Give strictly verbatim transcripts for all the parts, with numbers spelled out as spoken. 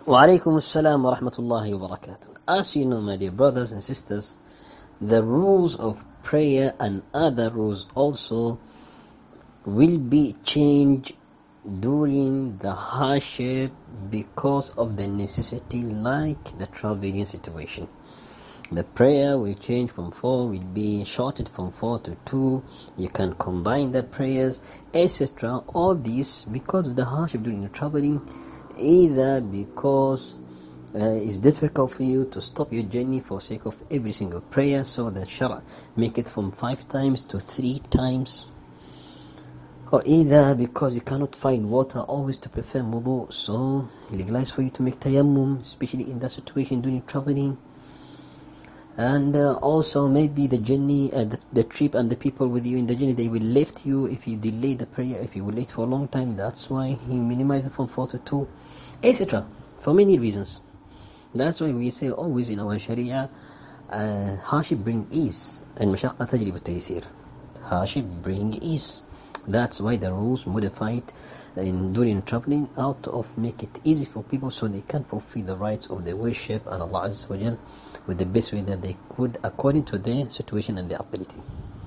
Wa alaikum assalam wa rahmatullahi wa barakatuh. As you know, my dear brothers and sisters, the rules of prayer and other rules also will be changed during the hardship because of the necessity, like the traveling situation. The prayer will change from four, will be shortened from four to two. You can combine the prayers, et cetera. All this because of the hardship during the traveling, either because uh, it's difficult for you to stop your journey for sake of every single prayer, so the Shara make it from five times to three times, or either because you cannot find water always to perform wudu, so legalize for you to make tayammum, especially in that situation during traveling. And uh, also maybe the journey, uh, the, the trip and the people with you in the journey, they will lift you if you delay the prayer, if you will late for a long time. That's why he minimized it from four to two, et cetera. For many reasons. That's why we say always in our Sharia, uh, hardship bring ease, and mashaqqa tajlib at-taysir. Hardship bring ease. That's why the rules modified in during traveling out of make it easy for people so they can fulfill the rights of their worship and Allah Azza wa Jal with the best way that they could according to their situation and their ability.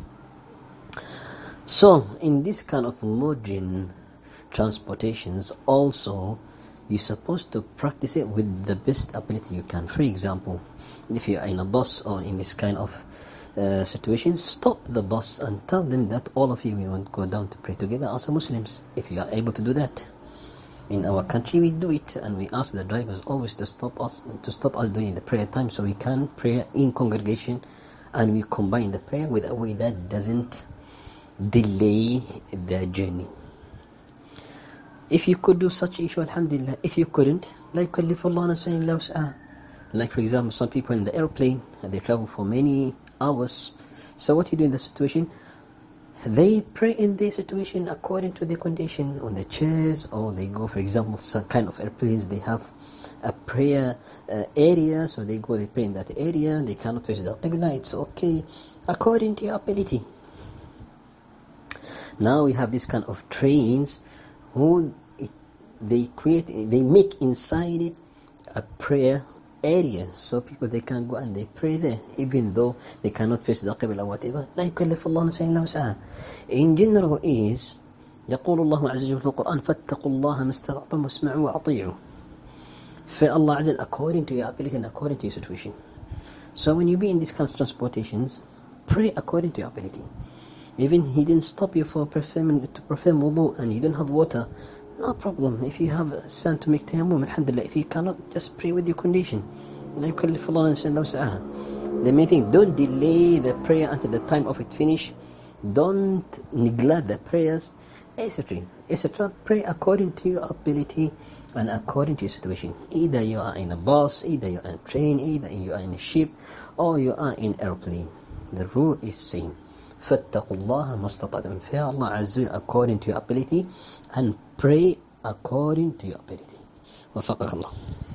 So in this kind of modern transportations also, you're supposed to practice it with the best ability you can. For example, if you are in a bus or in this kind of Uh, situation, stop the bus and tell them that all of you we want to go down to pray together as Muslims, if you are able to do that. In our country we do it, and we ask the drivers always to stop us to stop us during the prayer time so we can pray in congregation, and we combine the prayer with a way that doesn't delay the journey. If you could do such issue, alhamdulillah. If you couldn't, la yukallifu Allah nafsan illa wus'aha. Like for example, some people in the airplane, they travel for many hours. So what you do in the situation? They pray in their situation according to their condition on the chairs, or they go, for example, some kind of airplanes, they have a prayer uh, area, so they go, they pray in that area. They cannot face the Qibla. It's okay according to your ability. Now we have this kind of trains who it, they create, they make inside it a prayer area, so people they can go and they pray there, even though they cannot face the Qibla or whatever. لا يكلف الله نفسا إلا وسعها. In general is يقول الله عز وجل في القرآن فاتقوا الله ما استطعتم واسمعوا وأطيعوا. For Allah Azza, according to your ability and according to your situation. So when you be in these kind of transportations, pray according to your ability. Even he didn't stop you for performing to perform wudu and you don't have water, no problem. If you have sand to make tayammum, alhamdulillah. If you cannot, just pray with your condition. لا يكلف الله نفسا إلا وسعها. The main thing, don't delay the prayer until the time of it finish. Don't neglect the prayers, et cetera, et cetera. Pray according to your ability and according to your situation. Either you are in a bus, either you are in a train, either you are in a ship, or you are in airplane. The rule is same. فاتقوا الله ما استطعتم. Fear Allah Azza wa according to your ability and pray according to your ability. وفقك الله.